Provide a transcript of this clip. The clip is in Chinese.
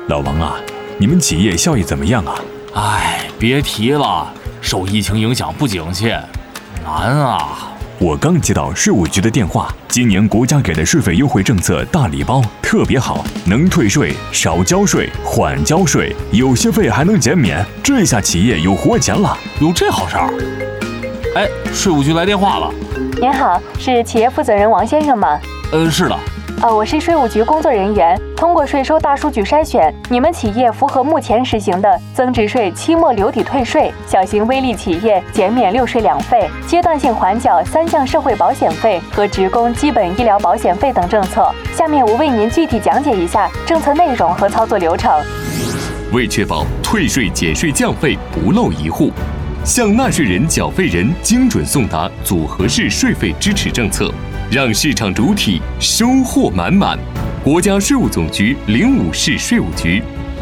老王啊，你们企业效益怎么样啊？ 别提了，受疫情影响不景气，难啊。 我刚接到税务局的电话，今年国家给的税费优惠政策大礼包特别好，能退税、少交税、缓交税，有些费还能减免，这下企业有活钱了。 有这好事儿？税务局来电话了。 您好，是企业负责人王先生吗？ 是的。 我是税务局工作人员。通过税收大数据筛选，你们企业符合目前实行的增值税期末留抵退税、小型微利企业减免6税2费、阶段性缓缴3项社会保险费和职工基本医疗保险费等政策。下面我为您具体讲解一下政策内容和操作流程。 为确保退税减税降费不漏一户，向纳税人缴费人精准送达组合式税费支持政策，让市场主体收获满满。国家税务总局05市税务局